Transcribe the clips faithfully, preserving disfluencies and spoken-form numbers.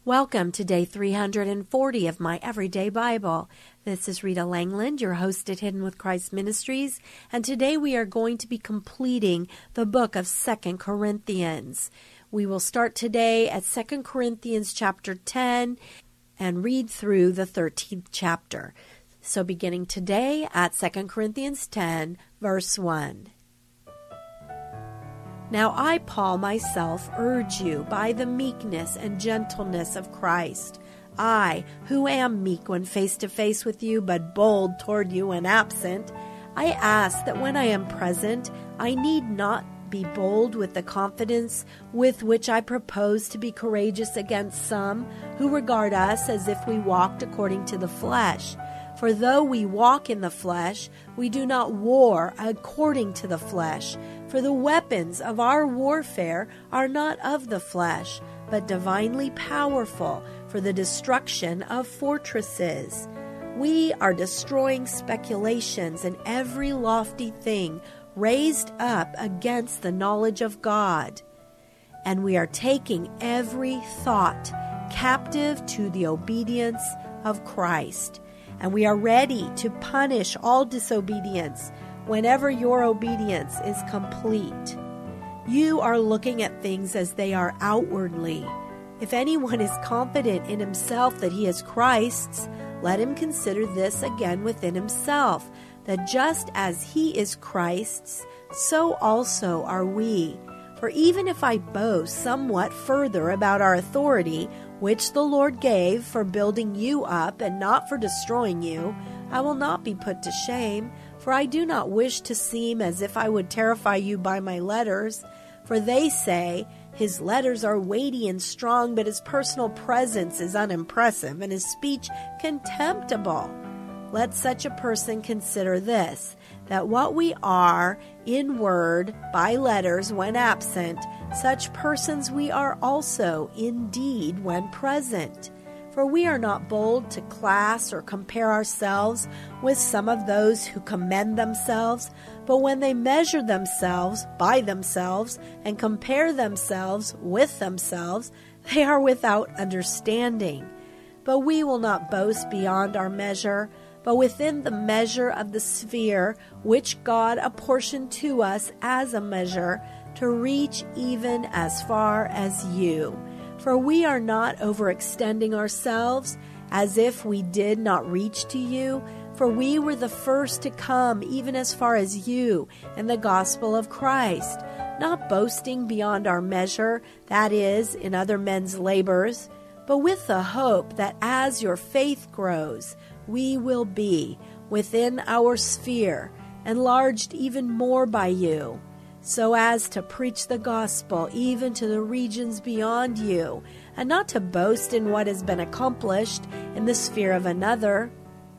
Welcome to day three hundred forty of my Everyday Bible. This is Rita Langland, your host at Hidden with Christ Ministries, and today we are going to be completing the book of Second Corinthians. We will start today at Second Corinthians chapter ten and read through the thirteenth chapter. So beginning today at Second Corinthians ten, verse one. Now I, Paul, myself, urge you by the meekness and gentleness of Christ. I, who am meek when face to face with you, but bold toward you when absent, I ask that when I am present, I need not be bold with the confidence with which I propose to be courageous against some who regard us as if we walked according to the flesh. For though we walk in the flesh, we do not war according to the flesh. For the weapons of our warfare are not of the flesh, but divinely powerful for the destruction of fortresses. We are destroying speculations and every lofty thing raised up against the knowledge of God. And we are taking every thought captive to the obedience of Christ. And we are ready to punish all disobedience whenever your obedience is complete. You are looking at things as they are outwardly. If anyone is confident in himself that he is Christ's, let him consider this again within himself, that just as he is Christ's, so also are we. For even if I boast somewhat further about our authority, which the Lord gave for building you up and not for destroying you, I will not be put to shame, for I do not wish to seem as if I would terrify you by my letters. For they say, his letters are weighty and strong, but his personal presence is unimpressive and his speech contemptible. Let such a person consider this, that what we are in word by letters when absent, such persons we are also in deed when present. For we are not bold to class or compare ourselves with some of those who commend themselves, but when they measure themselves by themselves and compare themselves with themselves, they are without understanding. But we will not boast beyond our measure, but within the measure of the sphere which God apportioned to us as a measure, to reach even as far as you. For we are not overextending ourselves as if we did not reach to you, for we were the first to come even as far as you in the gospel of Christ, not boasting beyond our measure, that is, in other men's labors, but with the hope that as your faith grows, we will be, within our sphere, enlarged even more by you, so as to preach the gospel even to the regions beyond you, and not to boast in what has been accomplished in the sphere of another.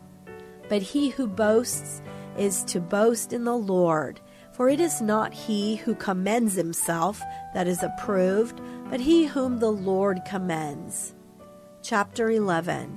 But he who boasts is to boast in the Lord, for it is not he who commends himself that is approved, but he whom the Lord commends. Chapter eleven.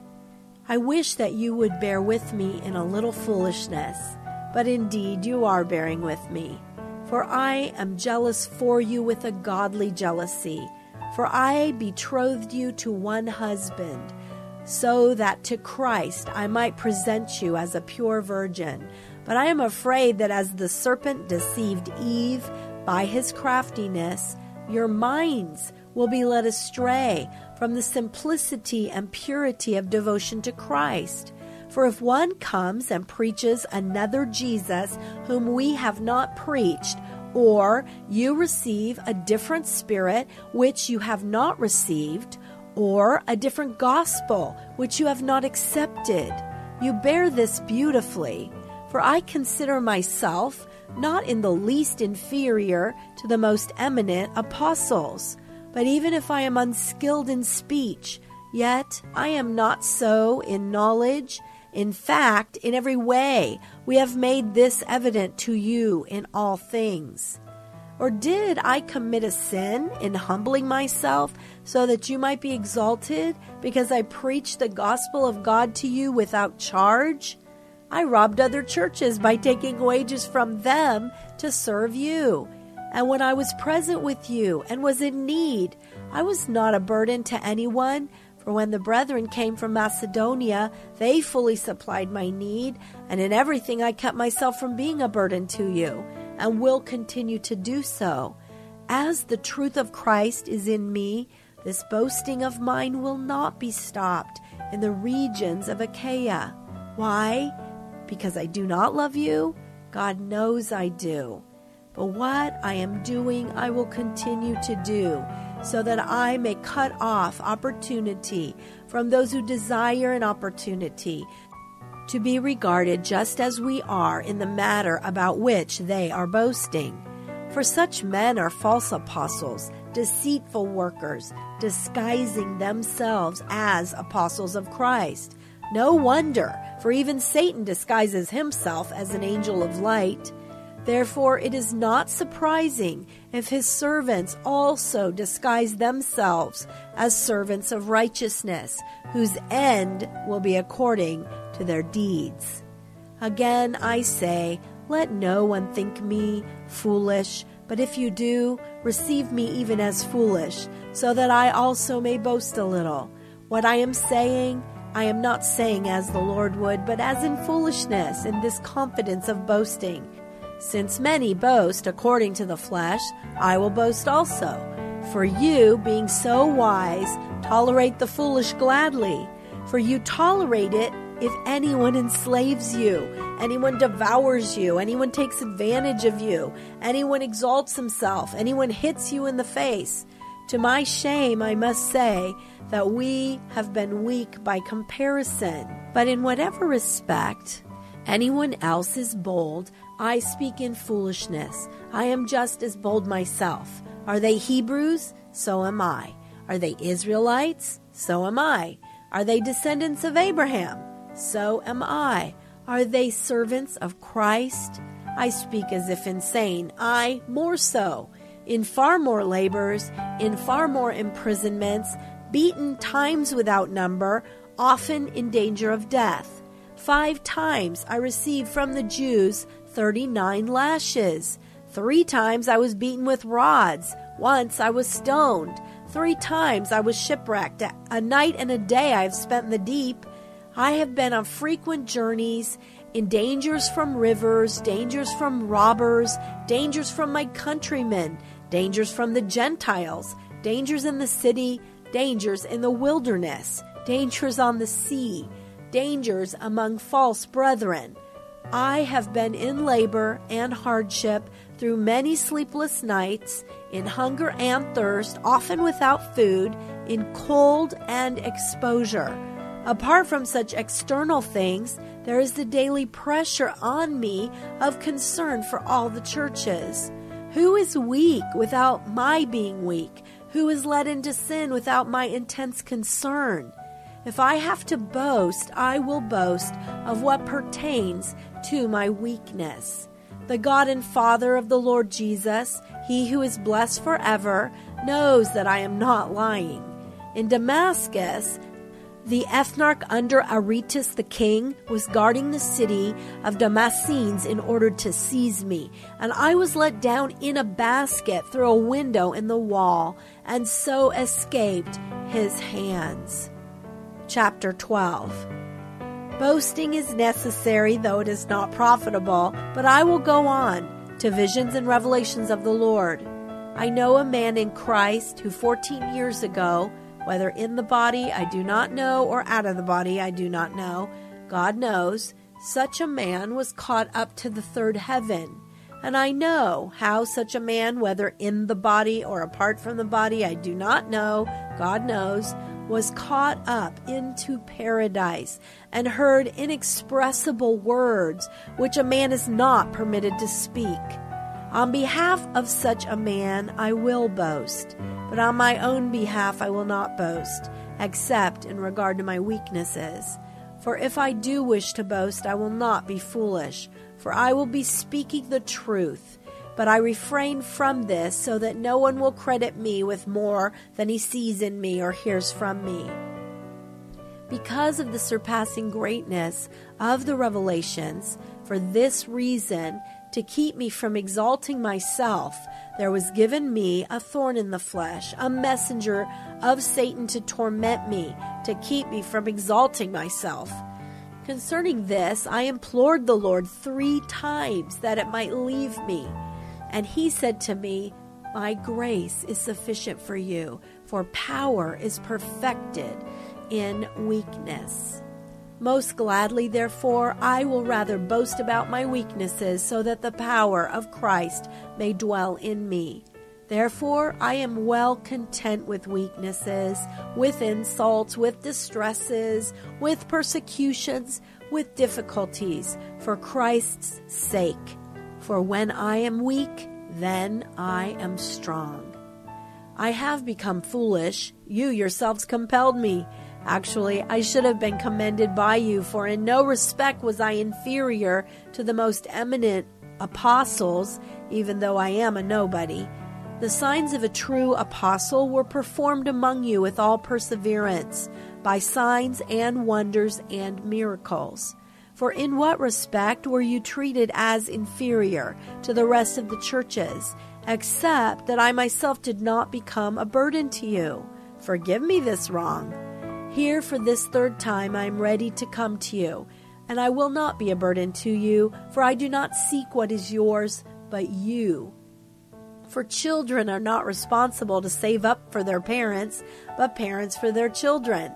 I wish that you would bear with me in a little foolishness, but indeed you are bearing with me. For I am jealous for you with a godly jealousy. For I betrothed you to one husband, so that to Christ I might present you as a pure virgin. But I am afraid that as the serpent deceived Eve by his craftiness, your minds will be led astray from the simplicity and purity of devotion to Christ. For if one comes and preaches another Jesus whom we have not preached, or you receive a different spirit which you have not received, or a different gospel which you have not accepted, you bear this beautifully. For I consider myself not in the least inferior to the most eminent apostles. But even if I am unskilled in speech, yet I am not so in knowledge. In fact, in every way, we have made this evident to you in all things. Or did I commit a sin in humbling myself so that you might be exalted because I preached the gospel of God to you without charge? I robbed other churches by taking wages from them to serve you. And when I was present with you and was in need, I was not a burden to anyone. For when the brethren came from Macedonia, they fully supplied my need, and in everything I kept myself from being a burden to you, and will continue to do so. As the truth of Christ is in me, this boasting of mine will not be stopped in the regions of Achaia. Why? Because I do not love you? God knows I do. But what I am doing, I will continue to do, so that I may cut off opportunity from those who desire an opportunity to be regarded just as we are in the matter about which they are boasting. For such men are false apostles, deceitful workers, disguising themselves as apostles of Christ. No wonder, for even Satan disguises himself as an angel of light. Therefore it is not surprising if his servants also disguise themselves as servants of righteousness, whose end will be according to their deeds. Again I say, let no one think me foolish, but if you do, receive me even as foolish, so that I also may boast a little. What I am saying, I am not saying as the Lord would, but as in foolishness, in this confidence of boasting. Since many boast according to the flesh, I will boast also. For you, being so wise, tolerate the foolish gladly. For you tolerate it if anyone enslaves you, anyone devours you, anyone takes advantage of you, anyone exalts himself, anyone hits you in the face. To my shame, I must say that we have been weak by comparison. But in whatever respect anyone else is bold, I speak in foolishness. I am just as bold myself. Are they Hebrews? So am I. Are they Israelites? So am I. Are they descendants of Abraham? So am I. Are they servants of Christ? I speak as if insane. I more so. In far more labors, in far more imprisonments, beaten times without number, often in danger of death. Five times I received from the Jews thirty-nine lashes. Three times I was beaten with rods. Once I was stoned. Three times I was shipwrecked. A night and a day I have spent in the deep. I have been on frequent journeys, in dangers from rivers, dangers from robbers, dangers from my countrymen, dangers from the Gentiles, dangers in the city, dangers in the wilderness, dangers on the sea, dangers among false brethren. I have been in labor and hardship through many sleepless nights, in hunger and thirst, often without food, in cold and exposure. Apart from such external things, there is the daily pressure on me of concern for all the churches. Who is weak without my being weak? Who is led into sin without my intense concern? If I have to boast, I will boast of what pertains to my weakness. The God and Father of the Lord Jesus, He who is blessed forever, knows that I am not lying. In Damascus, the ethnarch under Aretas the king was guarding the city of Damascenes in order to seize me, and I was let down in a basket through a window in the wall, and so escaped his hands. Chapter twelve. Boasting is necessary, though it is not profitable, but I will go on to visions and revelations of the Lord. I know a man in Christ who fourteen years ago, whether in the body I do not know, or out of the body I do not know, God knows, such a man was caught up to the third heaven. And I know how such a man, whether in the body or apart from the body, I do not know, God knows, was caught up into paradise and heard inexpressible words which a man is not permitted to speak. On behalf of such a man I will boast, but on my own behalf I will not boast, except in regard to my weaknesses. For if I do wish to boast, I will not be foolish, for I will be speaking the truth. But I refrain from this so that no one will credit me with more than he sees in me or hears from me. Because of the surpassing greatness of the revelations, for this reason, to keep me from exalting myself, there was given me a thorn in the flesh, a messenger of Satan to torment me, to keep me from exalting myself. Concerning this, I implored the Lord three times that it might leave me. And he said to me, My grace is sufficient for you, for power is perfected in weakness. Most gladly, therefore, I will rather boast about my weaknesses, so that the power of Christ may dwell in me. Therefore, I am well content with weaknesses, with insults, with distresses, with persecutions, with difficulties, for Christ's sake. For when I am weak, then I am strong. I have become foolish. You yourselves compelled me. Actually, I should have been commended by you, for in no respect was I inferior to the most eminent apostles, even though I am a nobody. The signs of a true apostle were performed among you with all perseverance, by signs and wonders and miracles. For in what respect were you treated as inferior to the rest of the churches, except that I myself did not become a burden to you? Forgive me this wrong. Here for this third time I am ready to come to you, and I will not be a burden to you, for I do not seek what is yours, but you. For children are not responsible to save up for their parents, but parents for their children.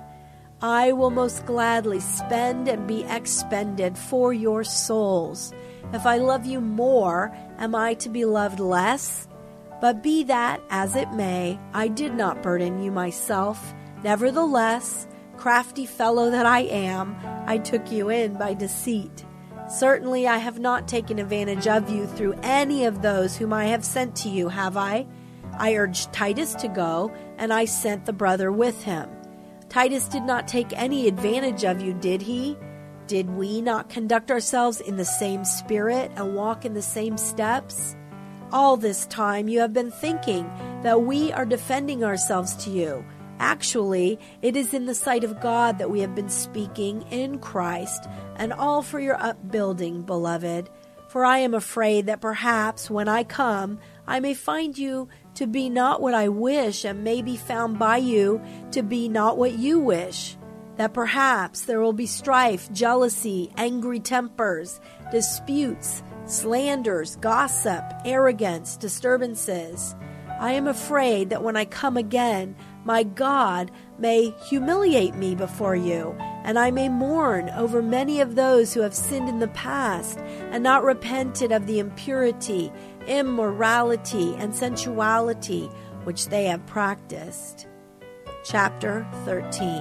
I will most gladly spend and be expended for your souls. If I love you more, am I to be loved less? But be that as it may, I did not burden you myself. Nevertheless, crafty fellow that I am, I took you in by deceit. Certainly I have not taken advantage of you through any of those whom I have sent to you, have I? I urged Titus to go, and I sent the brother with him. Titus did not take any advantage of you, did he? Did we not conduct ourselves in the same spirit and walk in the same steps? All this time you have been thinking that we are defending ourselves to you. Actually, it is in the sight of God that we have been speaking in Christ, and all for your upbuilding, beloved. For I am afraid that perhaps when I come, I may find you to be not what I wish, and may be found by you to be not what you wish. That perhaps there will be strife, jealousy, angry tempers, disputes, slanders, gossip, arrogance, disturbances. I am afraid that when I come again, my God may humiliate me before you, and I may mourn over many of those who have sinned in the past and not repented of the impurity, immorality, and sensuality which they have practiced. Chapter thirteen.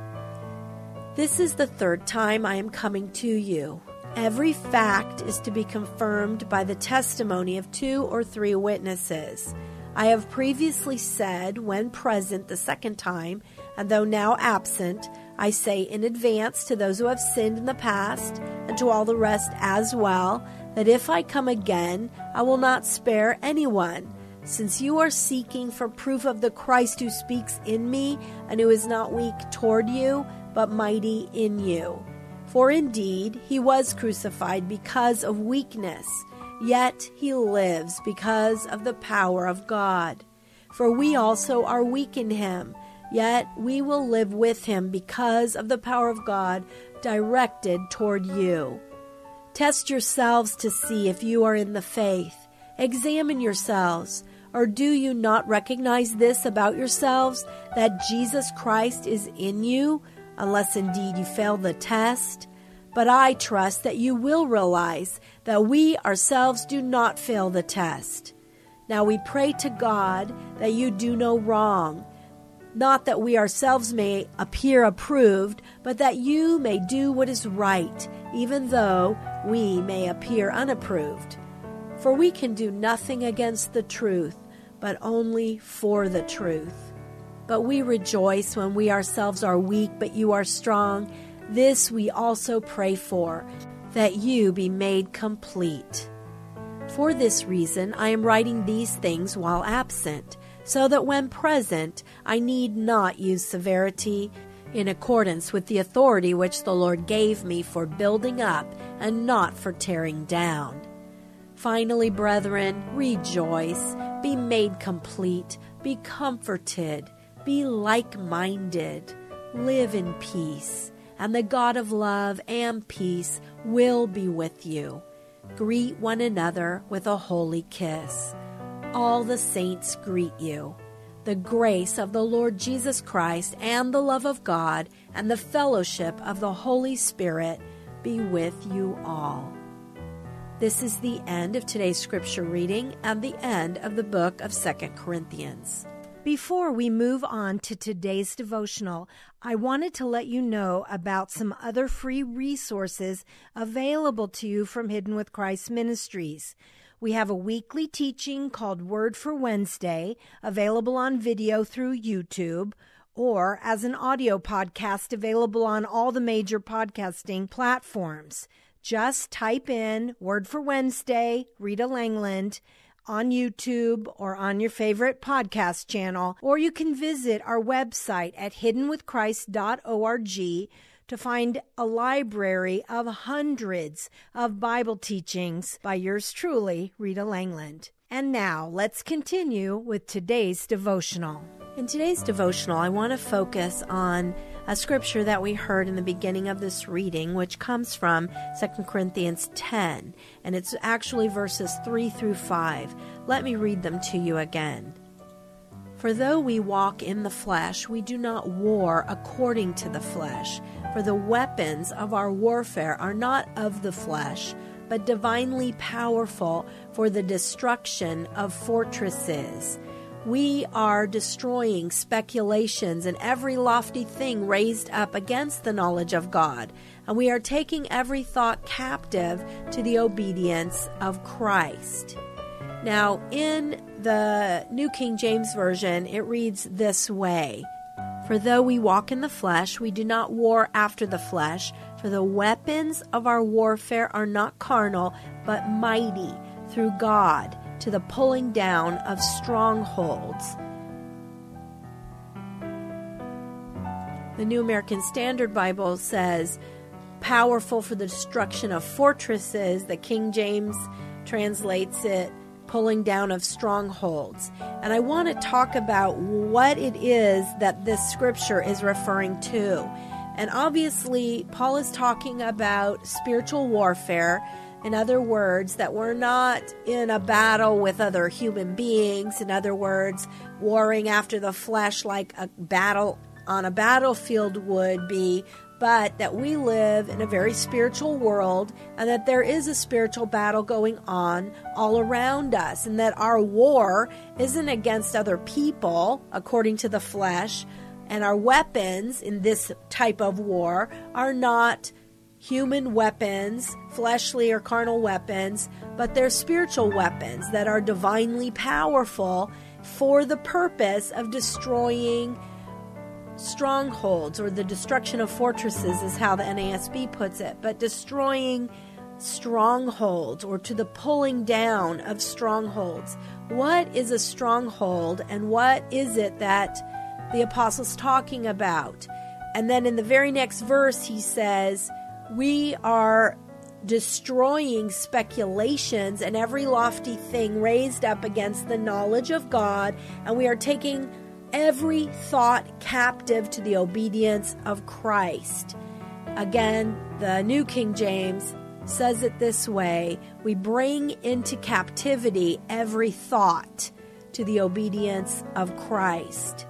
This is the third time I am coming to you. Every fact is to be confirmed by the testimony of two or three witnesses. I have previously said, when present the second time, and though now absent, I say in advance to those who have sinned in the past, and to all the rest as well, that if I come again, I will not spare anyone, since you are seeking for proof of the Christ who speaks in me, and who is not weak toward you, but mighty in you. For indeed, he was crucified because of weakness, yet he lives because of the power of God. For we also are weak in him, yet we will live with him because of the power of God directed toward you. Test yourselves to see if you are in the faith. Examine yourselves. Or do you not recognize this about yourselves, that Jesus Christ is in you, unless indeed you fail the test? But I trust that you will realize that we ourselves do not fail the test. Now we pray to God that you do no wrong, not that we ourselves may appear approved, but that you may do what is right, even though we may appear unapproved. For we can do nothing against the truth, but only for the truth. But we rejoice when we ourselves are weak, but you are strong. This we also pray for, that you be made complete. For this reason I am writing these things while absent, so that when present I need not use severity, in accordance with the authority which the Lord gave me for building up and not for tearing down. Finally, brethren, rejoice, be made complete, be comforted, be like-minded, live in peace, and the God of love and peace will be with you. Greet one another with a holy kiss. All the saints greet you. The grace of the Lord Jesus Christ and the love of God and the fellowship of the Holy Spirit be with you all. This is the end of today's scripture reading and the end of the book of Second Corinthians. Before we move on to today's devotional, I wanted to let you know about some other free resources available to you from Hidden with Christ Ministries. We have a weekly teaching called Word for Wednesday, available on video through YouTube, or as an audio podcast available on all the major podcasting platforms. Just type in Word for Wednesday, Rita Langland, on YouTube or on your favorite podcast channel, or you can visit our website at hidden with christ dot org to find a library of hundreds of Bible teachings by yours truly, Rita Langland. And now, let's continue with today's devotional. In today's devotional, I want to focus on a scripture that we heard in the beginning of this reading, which comes from Second Corinthians ten, and it's actually verses three through five. Let me read them to you again. For though we walk in the flesh, we do not war according to the flesh. For the weapons of our warfare are not of the flesh, but divinely powerful for the destruction of fortresses. We are destroying speculations and every lofty thing raised up against the knowledge of God, and we are taking every thought captive to the obedience of Christ. Now, in the New King James Version, it reads this way: For though we walk in the flesh, we do not war after the flesh, for the weapons of our warfare are not carnal, but mighty through God to the pulling down of strongholds. The New American Standard Bible says, powerful for the destruction of fortresses. The King James translates it, pulling down of strongholds. And I want to talk about what it is that this scripture is referring to. And obviously, Paul is talking about spiritual warfare. In other words, that we're not in a battle with other human beings. In other words, warring after the flesh like a battle on a battlefield would be, but that we live in a very spiritual world and that there is a spiritual battle going on all around us, and that our war isn't against other people according to the flesh, and our weapons in this type of war are not human weapons, fleshly or carnal weapons, but they're spiritual weapons that are divinely powerful for the purpose of destroying strongholds, or the destruction of fortresses is how the N A S B puts it, but destroying strongholds, or to the pulling down of strongholds. What is a stronghold, and what is it that the apostle's talking about? And then in the very next verse he says, we are destroying speculations and every lofty thing raised up against the knowledge of God, and we are taking every thought captive to the obedience of Christ. Again, the New King James says it this way: we bring into captivity every thought to the obedience of Christ.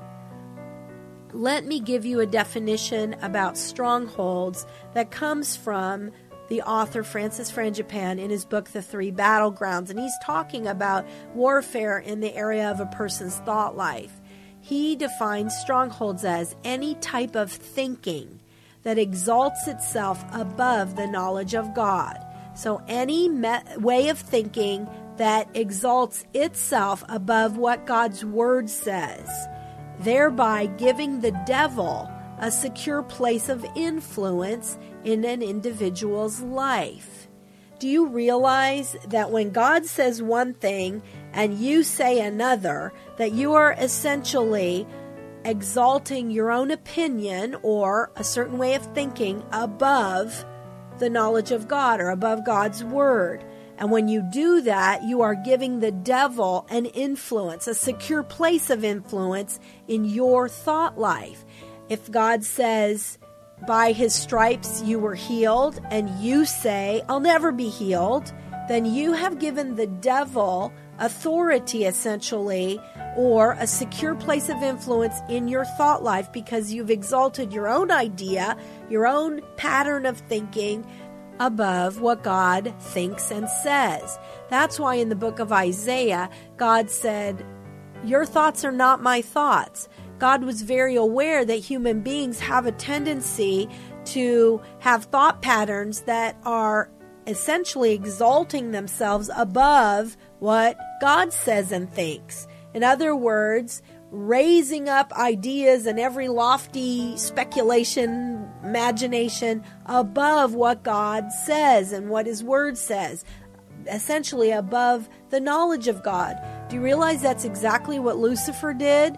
Let me give you a definition about strongholds that comes from the author Francis Frangipane in his book, The Three Battlegrounds, and he's talking about warfare in the area of a person's thought life. He defines strongholds as any type of thinking that exalts itself above the knowledge of God. So any me- way of thinking that exalts itself above what God's word says, thereby giving the devil a secure place of influence in an individual's life. Do you realize that when God says one thing and you say another, that you are essentially exalting your own opinion or a certain way of thinking above the knowledge of God or above God's word. And when you do that, you are giving the devil an influence, a secure place of influence in your thought life. If God says, by his stripes you were healed, and you say, I'll never be healed, then you have given the devil authority, essentially, or a secure place of influence in your thought life because you've exalted your own idea, your own pattern of thinking above what God thinks and says. That's why in the book of Isaiah, God said, your thoughts are not my thoughts. God was very aware that human beings have a tendency to have thought patterns that are essentially exalting themselves above what God says and thinks. In other words, raising up ideas and every lofty speculation, imagination above what God says and what his word says, essentially above the knowledge of God. Do you realize that's exactly what Lucifer did?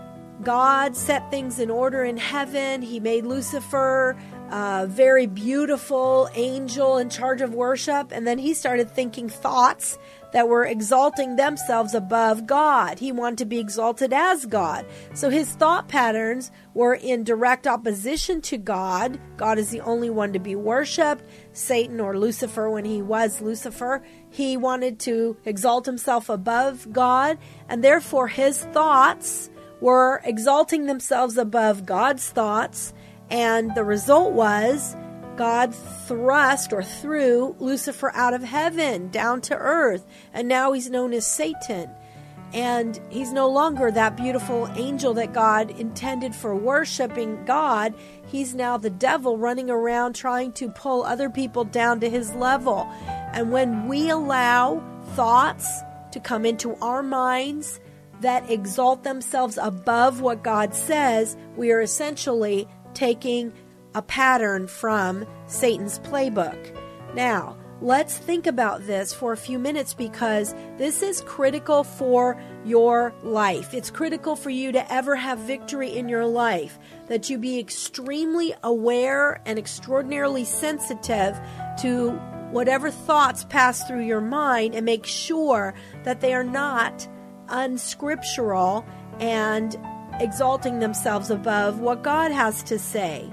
God set things in order in heaven. He made Lucifer a very beautiful angel in charge of worship, and then he started thinking thoughts that were exalting themselves above God. He wanted to be exalted as God. So his thought patterns were in direct opposition to God. God is the only one to be worshipped. Satan, or Lucifer, when he was Lucifer, he wanted to exalt himself above God, and therefore his thoughts were exalting themselves above God's thoughts, and the result was God thrust or threw Lucifer out of heaven down to earth, and now he's known as Satan. And he's no longer that beautiful angel that God intended for worshiping God. He's now the devil running around trying to pull other people down to his level. And when we allow thoughts to come into our minds that exalt themselves above what God says, we are essentially taking a pattern from Satan's playbook. Now, let's think about this for a few minutes because this is critical for your life. It's critical for you to ever have victory in your life, that you be extremely aware and extraordinarily sensitive to whatever thoughts pass through your mind and make sure that they are not unscriptural and exalting themselves above what God has to say.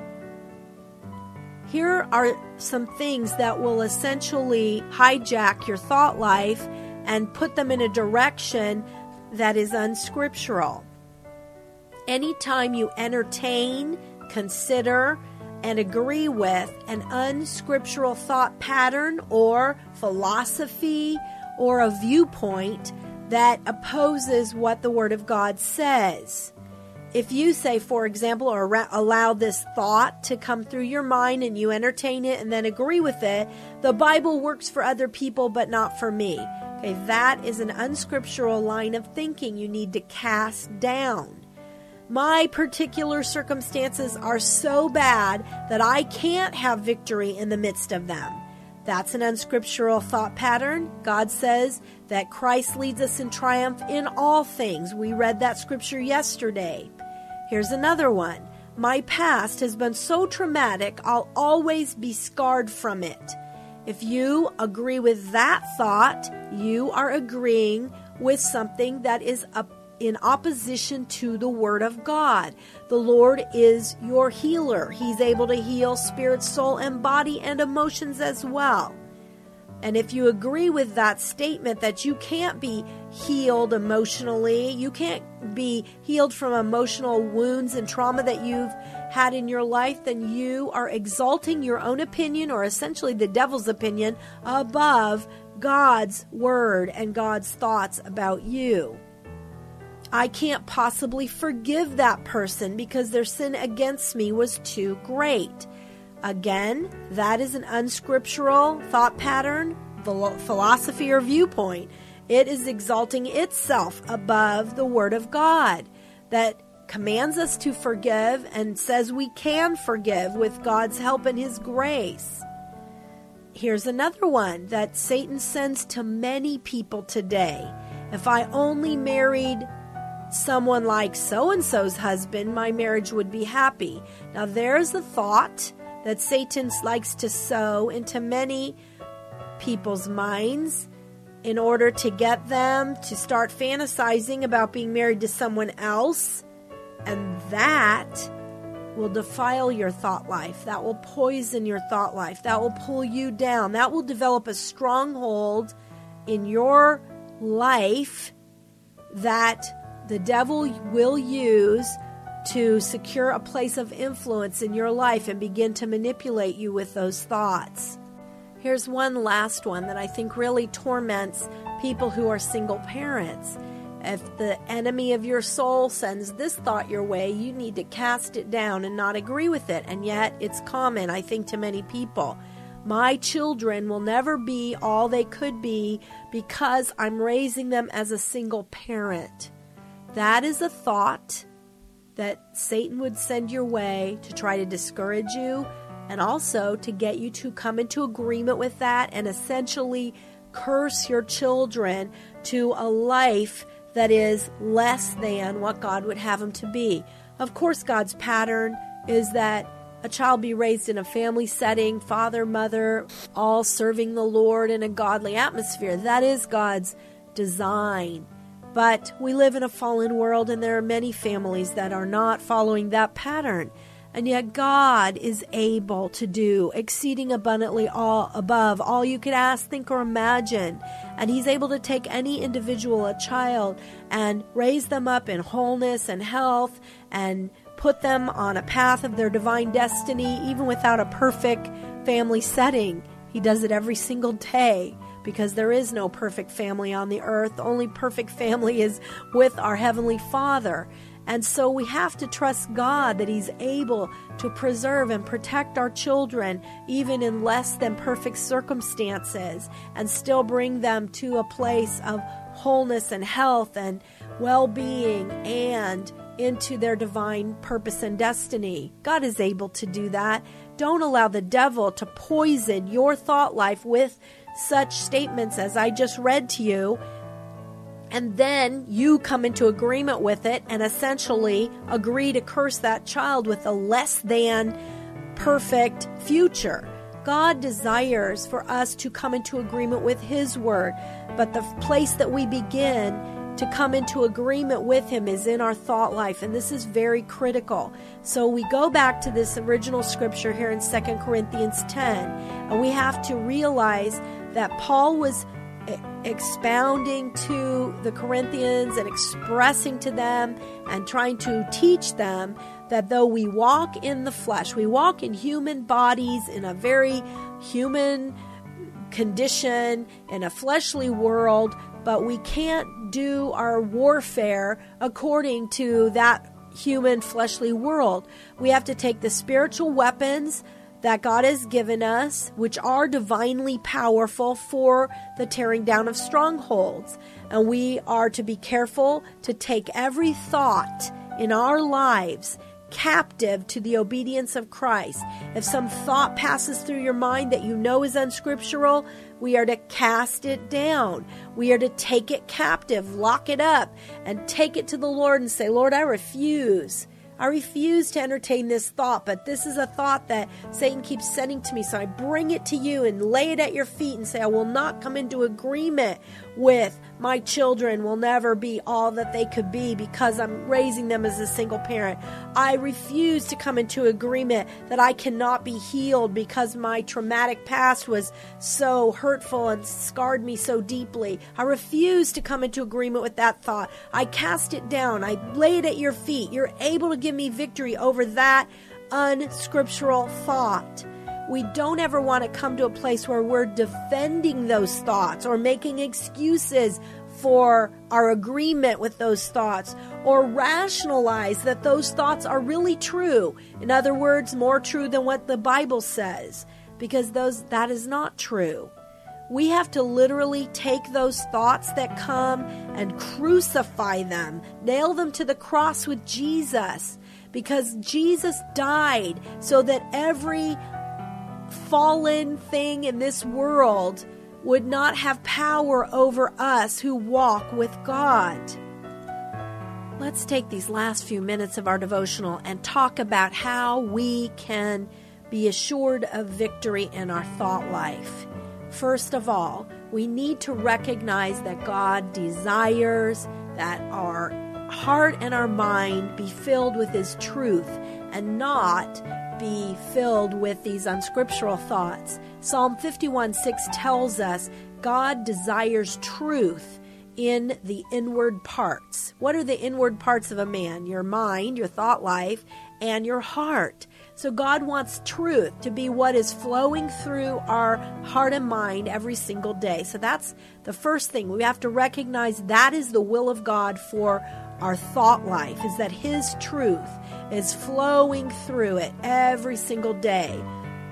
Here are some things that will essentially hijack your thought life and put them in a direction that is unscriptural. Anytime you entertain, consider, and agree with an unscriptural thought pattern or philosophy or a viewpoint that opposes what the Word of God says. If you say, for example, or allow this thought to come through your mind and you entertain it and then agree with it, the Bible works for other people but not for me. Okay, that is an unscriptural line of thinking you need to cast down. My particular circumstances are so bad that I can't have victory in the midst of them. That's an unscriptural thought pattern. God says that Christ leads us in triumph in all things. We read that scripture yesterday. Here's another one. My past has been so traumatic, I'll always be scarred from it. If you agree with that thought, you are agreeing with something that is a in opposition to the Word of God. The Lord is your healer. He's able to heal spirit, soul, and body and emotions as well. And if you agree with that statement that you can't be healed emotionally, you can't be healed from emotional wounds and trauma that you've had in your life, then you are exalting your own opinion, or essentially the devil's opinion, above God's Word and God's thoughts about you. I can't possibly forgive that person because their sin against me was too great. Again, that is an unscriptural thought pattern, philosophy, or viewpoint. It is exalting itself above the Word of God that commands us to forgive and says we can forgive with God's help and His grace. Here's another one that Satan sends to many people today. If I only married someone like so-and-so's husband, my marriage would be happy. Now there's the thought that Satan likes to sow into many people's minds in order to get them to start fantasizing about being married to someone else. And that will defile your thought life. That will poison your thought life. That will pull you down. That will develop a stronghold in your life that the devil will use to secure a place of influence in your life and begin to manipulate you with those thoughts. Here's one last one that I think really torments people who are single parents. If the enemy of your soul sends this thought your way, you need to cast it down and not agree with it. And yet it's common, I think, to many people. My children will never be all they could be because I'm raising them as a single parent. That is a thought that Satan would send your way to try to discourage you and also to get you to come into agreement with that and essentially curse your children to a life that is less than what God would have them to be. Of course, God's pattern is that a child be raised in a family setting, father, mother, all serving the Lord in a godly atmosphere. That is God's design. But we live in a fallen world, and there are many families that are not following that pattern. And yet God is able to do exceeding abundantly all above all you could ask, think, or imagine. And He's able to take any individual, a child, and raise them up in wholeness and health and put them on a path of their divine destiny, even without a perfect family setting. He does it every single day, because there is no perfect family on the earth. The only perfect family is with our Heavenly Father. And so we have to trust God that He's able to preserve and protect our children, even in less than perfect circumstances, and still bring them to a place of wholeness and health and well-being and into their divine purpose and destiny. God is able to do that. Don't allow the devil to poison your thought life with such statements as I just read to you, and then you come into agreement with it and essentially agree to curse that child with a less than perfect future. God desires for us to come into agreement with His word, but the place that we begin to come into agreement with Him is in our thought life, and this is very critical. So we go back to this original scripture here in Second Corinthians ten, and we have to realize that Paul was expounding to the Corinthians and expressing to them and trying to teach them that though we walk in the flesh, we walk in human bodies in a very human condition, in a fleshly world, but we can't do our warfare according to that human fleshly world. We have to take the spiritual weapons that God has given us, which are divinely powerful for the tearing down of strongholds. And we are to be careful to take every thought in our lives captive to the obedience of Christ. If some thought passes through your mind that you know is unscriptural, we are to cast it down. We are to take it captive, lock it up, and take it to the Lord and say, Lord, I refuse. I refuse to entertain this thought, but this is a thought that Satan keeps sending to me. So I bring it to you and lay it at your feet and say, I will not come into agreement with my children will never be all that they could be because I'm raising them as a single parent. I refuse to come into agreement that I cannot be healed because my traumatic past was so hurtful and scarred me so deeply. I refuse to come into agreement with that thought. I cast it down. I lay it at your feet. You're able to give me victory over that unscriptural thought. We don't ever want to come to a place where we're defending those thoughts or making excuses for our agreement with those thoughts or rationalize that those thoughts are really true. In other words, more true than what the Bible says, because those that is not true. We have to literally take those thoughts that come and crucify them, nail them to the cross with Jesus, because Jesus died so that every fallen thing in this world would not have power over us who walk with God. let's take these last few minutes of our devotional and talk about how we can be assured of victory in our thought life. First of all, we need to recognize that God desires that our heart and our mind be filled with His truth and not be filled with these unscriptural thoughts. Psalm fifty-one six tells us God desires truth in the inward parts. What are the inward parts of a man? Your mind, your thought life, and your heart. So God wants truth to be what is flowing through our heart and mind every single day. So that's the first thing. We have to recognize that is the will of God for our thought life, is that His truth is flowing through it every single day,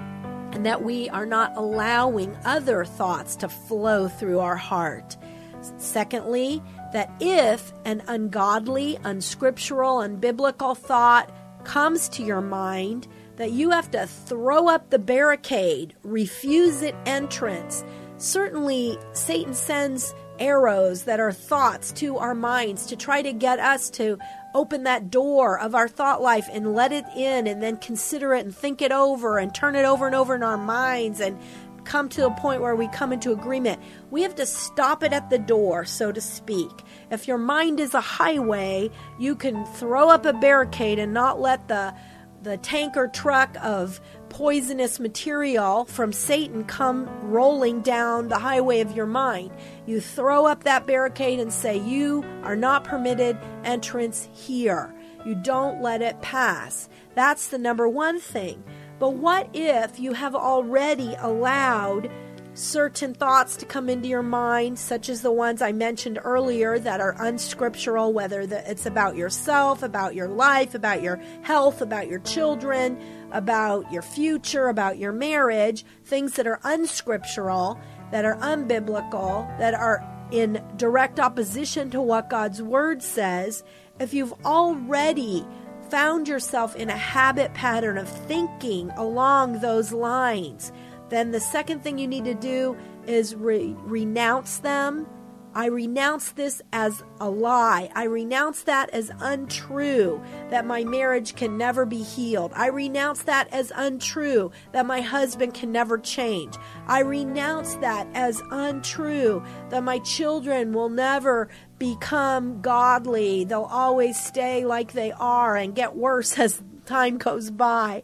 and that we are not allowing other thoughts to flow through our heart. Secondly, that if an ungodly, unscriptural, unbiblical thought comes to your mind, that you have to throw up the barricade, refuse it entrance. Certainly, Satan sends arrows that are thoughts to our minds to try to get us to open that door of our thought life and let it in, and then consider it and think it over and turn it over and over in our minds and come to a point where we come into agreement. We have to stop it at the door, so to speak. If your mind is a highway, you can throw up a barricade and not let the the tanker truck of poisonous material from Satan come rolling down the highway of your mind. You throw up that barricade and say, you are not permitted entrance here. You don't let it pass. That's the number one thing. But what if you have already allowed certain thoughts to come into your mind, such as the ones I mentioned earlier that are unscriptural, whether it's about yourself, about your life, about your health, about your children, about your future, about your marriage, things that are unscriptural, that are unbiblical, that are in direct opposition to what God's Word says. If you've already found yourself in a habit pattern of thinking along those lines, then the second thing you need to do is re- renounce them. I renounce this as a lie. I renounce that as untrue, that my marriage can never be healed. I renounce that as untrue, that my husband can never change. I renounce that as untrue, that my children will never become godly. They'll always stay like they are and get worse as time goes by.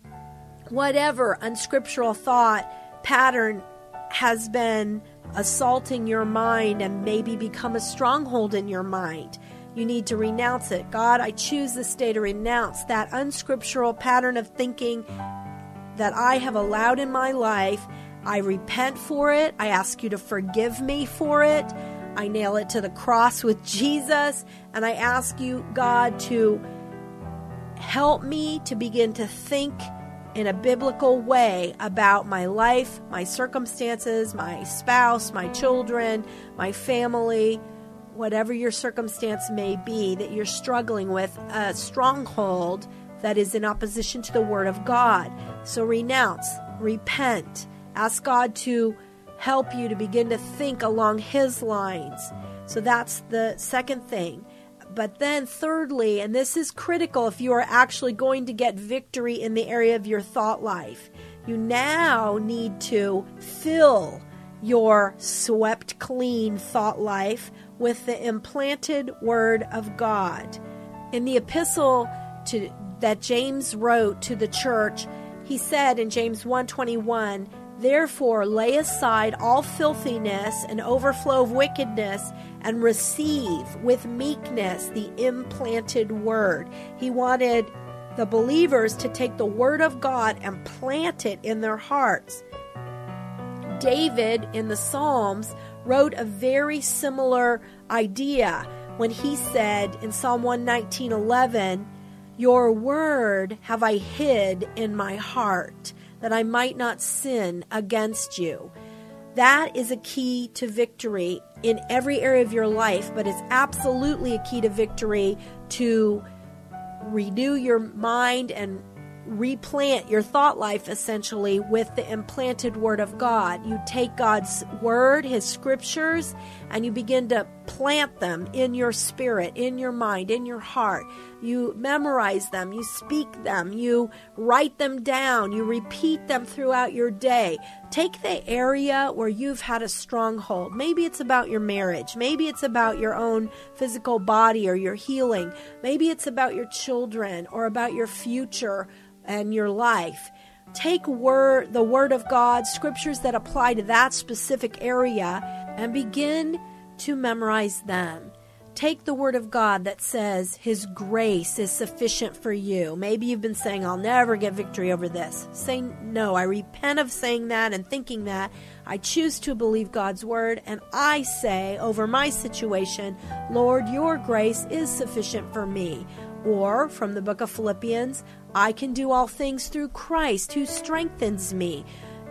Whatever unscriptural thought pattern has been assaulting your mind and maybe become a stronghold in your mind, you need to renounce it. God, I choose this day to renounce that unscriptural pattern of thinking that I have allowed in my life. I repent for it. I ask you to forgive me for it. I nail it to the cross with Jesus. And I ask you, God, to help me to begin to think in a biblical way about my life, my circumstances, my spouse, my children, my family, whatever your circumstance may be that you're struggling with, a stronghold that is in opposition to the Word of God. So renounce, repent, ask God to help you to begin to think along His lines. So that's the second thing. But then thirdly, and this is critical if you are actually going to get victory in the area of your thought life, you now need to fill your swept clean thought life with the implanted Word of God. In the epistle to, that James wrote to the church, he said in James one twenty-one, therefore lay aside all filthiness and overflow of wickedness, and receive with meekness the implanted Word. He wanted the believers to take the Word of God and plant it in their hearts. David in the Psalms wrote a very similar idea when he said in Psalm one nineteen eleven, your word have I hid in my heart, that I might not sin against you. That is a key to victory in every area of your life, but it's absolutely a key to victory to renew your mind and replant your thought life essentially with the implanted Word of God. You take God's Word, His Scriptures, and you begin to plant them in your spirit, in your mind, in your heart. You memorize them, you speak them, you write them down, you repeat them throughout your day. Take the area where you've had a stronghold. Maybe it's about your marriage. Maybe it's about your own physical body or your healing. Maybe it's about your children or about your future and your life. Take word, the Word of God, scriptures that apply to that specific area, and begin to memorize them. Take the Word of God that says His grace is sufficient for you. Maybe you've been saying, I'll never get victory over this. Say, no, I repent of saying that and thinking that. I choose to believe God's Word, and I say over my situation, Lord, your grace is sufficient for me. Or from the book of Philippians, I can do all things through Christ who strengthens me.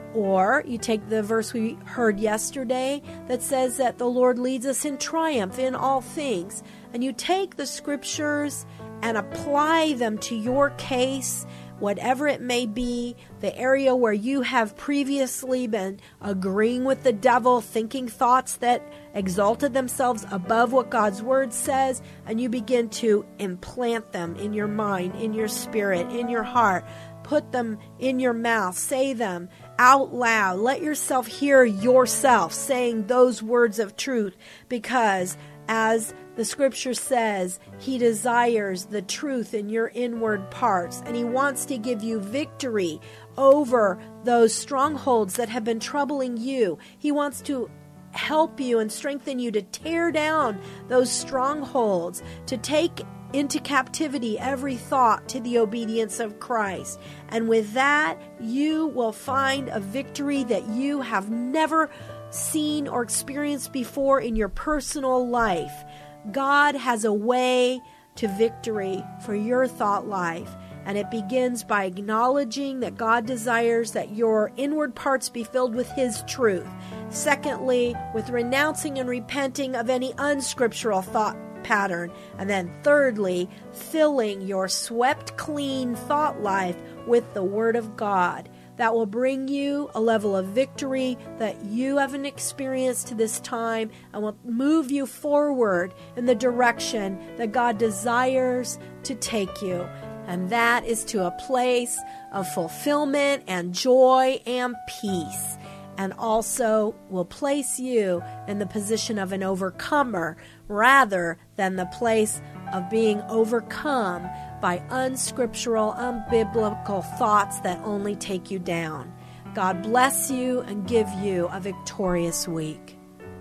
Or you take the verse we heard yesterday that says that the Lord leads us in triumph in all things. And you take the scriptures and apply them to your case, whatever it may be, the area where you have previously been agreeing with the devil, thinking thoughts that exalted themselves above what God's Word says, and you begin to implant them in your mind, in your spirit, in your heart. Put them in your mouth. Say them out loud. Let yourself hear yourself saying those words of truth, because as the scripture says, He desires the truth in your inward parts, and He wants to give you victory over those strongholds that have been troubling you. He wants to help you and strengthen you to tear down those strongholds, to take into captivity every thought to the obedience of Christ. And with that, you will find a victory that you have never seen or experienced before in your personal life. God has a way to victory for your thought life, and it begins by acknowledging that God desires that your inward parts be filled with His truth. Secondly, with renouncing and repenting of any unscriptural thought pattern. And then thirdly, filling your swept clean thought life with the Word of God. That will bring you a level of victory that you haven't experienced to this time, and will move you forward in the direction that God desires to take you. And that is to a place of fulfillment and joy and peace. And also will place you in the position of an overcomer rather than the place of being overcome by unscriptural, unbiblical thoughts that only take you down. God bless you and give you a victorious week.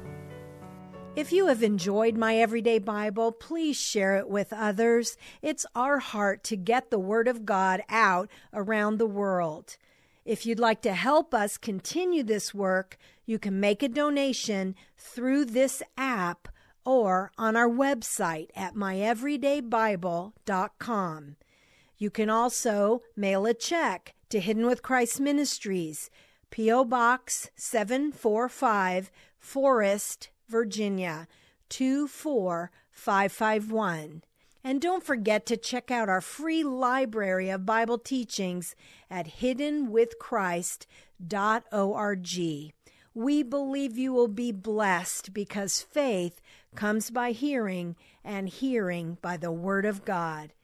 If you have enjoyed My Everyday Bible, please share it with others. It's our heart to get the Word of God out around the world. If you'd like to help us continue this work, you can make a donation through this app or on our website at my everyday bible dot com. You can also mail a check to Hidden with Christ Ministries, P O. Box seven forty-five, Forest, Virginia, two four five five one. And don't forget to check out our free library of Bible teachings at hidden with christ dot org. We believe you will be blessed because faith comes by hearing, and hearing by the Word of God.